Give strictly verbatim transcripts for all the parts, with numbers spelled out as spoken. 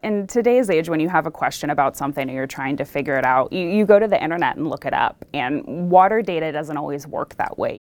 In today's age, when you have a question about something and you're trying to figure it out, you, you go to the internet and look it up. And water data doesn't always work that way.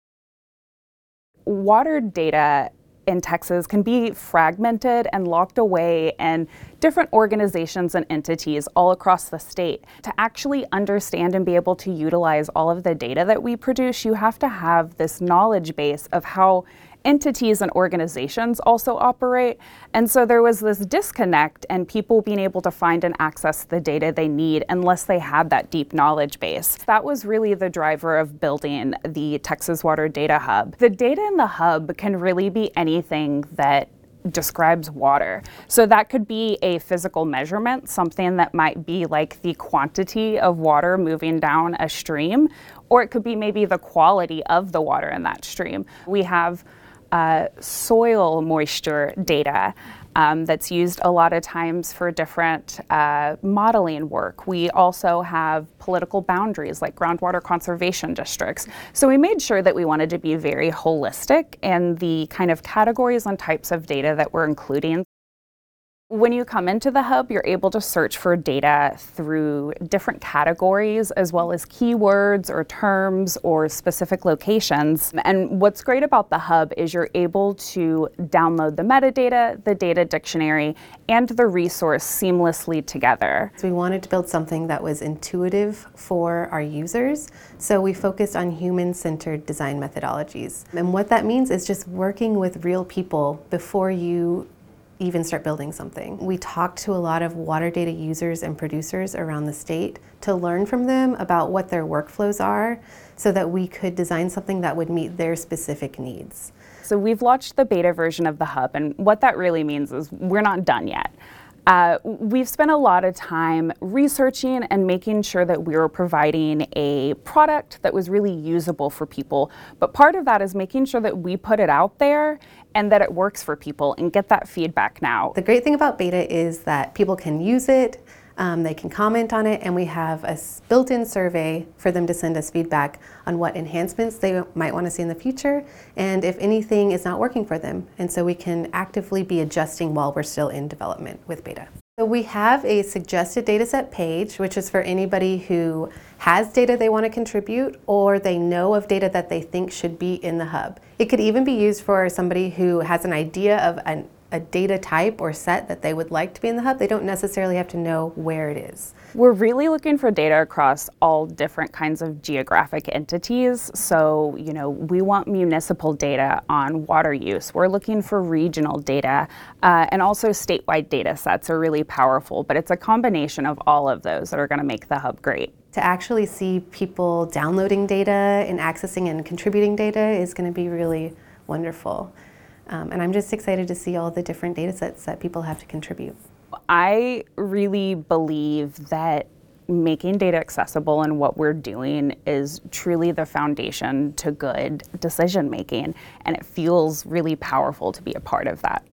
Water data in Texas can be fragmented and locked away in different organizations and entities all across the state. To actually understand and be able to utilize all of the data that we produce, you have to have this knowledge base of how entities and organizations also operate. And so there was this disconnect and people being able to find and access the data they need unless they had that deep knowledge base. That was really the driver of building the Texas Water Data Hub. The data in the hub can really be anything that describes water. So that could be a physical measurement, something that might be like the quantity of water moving down a stream, or it could be maybe the quality of the water in that stream. We have Uh, soil moisture data um, that's used a lot of times for different uh, modeling work. We also have political boundaries like groundwater conservation districts. So we made sure that we wanted to be very holistic in the kind of categories and types of data that we're including. When you come into the hub, you're able to search for data through different categories as well as keywords or terms or specific locations. And what's great about the hub is you're able to download the metadata, the data dictionary, and the resource seamlessly together. So we wanted to build something that was intuitive for our users, so we focused on human-centered design methodologies. And what that means is just working with real people before you even start building something. We talked to a lot of water data users and producers around the state to learn from them about what their workflows are so that we could design something that would meet their specific needs. So we've launched the beta version of the hub, and what that really means is we're not done yet. Uh, we've spent a lot of time researching and making sure that we were providing a product that was really usable for people. But part of that is making sure that we put it out there and that it works for people and get that feedback now. The great thing about beta is that people can use it, um, they can comment on it, and we have a built-in survey for them to send us feedback on what enhancements they might want to see in the future and if anything is not working for them. And so we can actively be adjusting while we're still in development with beta. So we have a suggested dataset page, which is for anybody who has data they want to contribute or they know of data that they think should be in the hub. It could even be used for somebody who has an idea of an, a data type or set that they would like to be in the hub. They don't necessarily have to know where it is. We're really looking for data across all different kinds of geographic entities. So, you know, we want municipal data on water use. We're looking for regional data, uh, and also statewide data sets are really powerful, but it's a combination of all of those that are going to make the hub great. To actually see people downloading data and accessing and contributing data is going to be really wonderful. Um, and I'm just excited to see all the different data sets that people have to contribute. I really believe that making data accessible and what we're doing is truly the foundation to good decision making, and it feels really powerful to be a part of that.